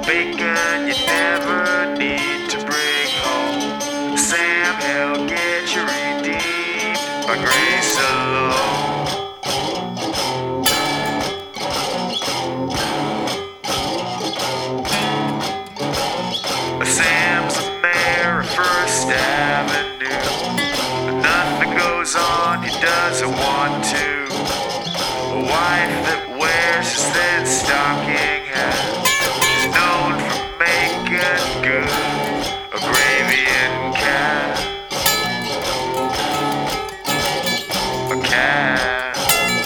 Bacon you never need to bring home. Sam, he'll get you redeemed by grace alone. Sam's the mayor of First Avenue. Nothing goes on he doesn't want to. A wife that wears his thin stocking hat. She's known for making good a gravy and cat. A cat.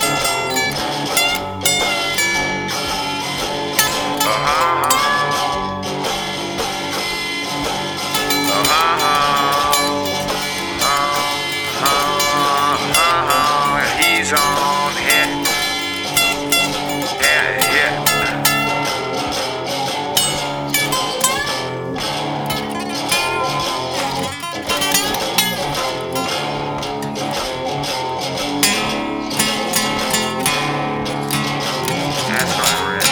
He's on hit. Yeah, yeah. That's right, Rick.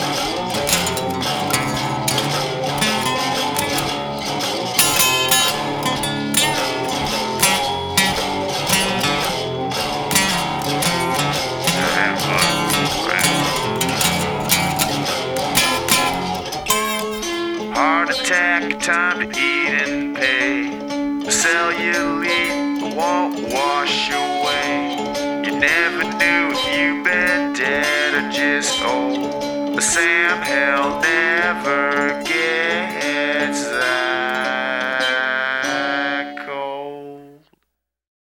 Heart attack, time to eat and pay. The cellulite won't wash away. You never knew if you've been dead or just old. But Sam, he'll never get